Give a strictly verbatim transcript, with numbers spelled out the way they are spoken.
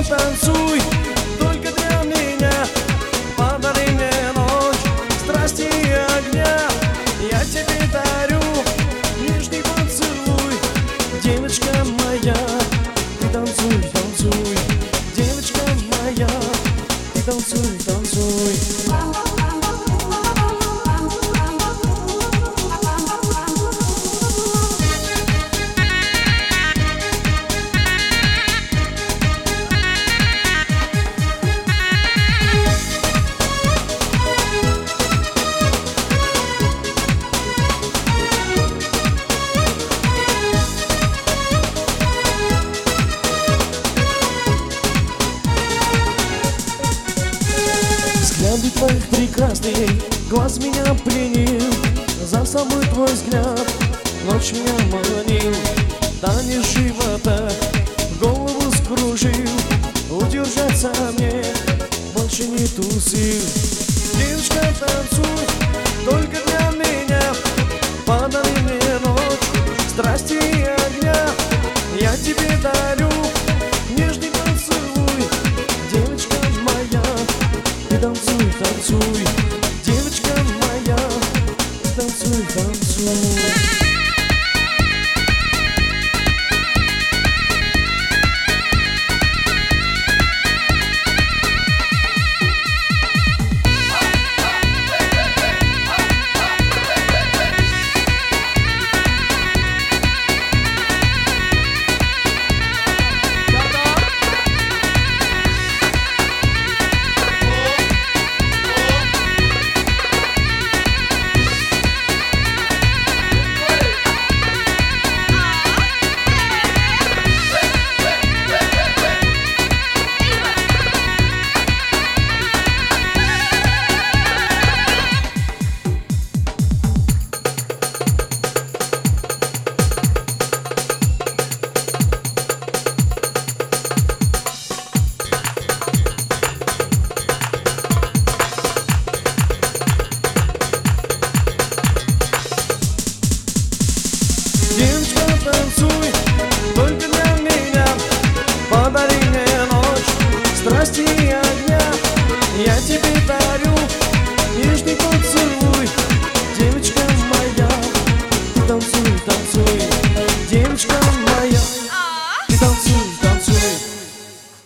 Девочка, танцуй, только для меня. Подари мне ночь страсти и огня. Я тебе дарю нежный поцелуй. Девочка моя, ты танцуй, танцуй. Девочка моя, ты танцуй, танцуй. Взгляды твоих прекрасных глаз меня пленил. За собой твой взгляд ночь меня манил. Танец живота голову скружил. Удержаться мне больше нету сил. Девочка, танцуй, только для меня. Подари мне ночь страсти и огня. Я тебе дарю нежный поцелуй. Девочка моя, танцуй, танцуй, девочка моя, танцуй, танцуй. Девочка, танцуй, только для меня. Подари мне ночь страсти и огня. Я тебе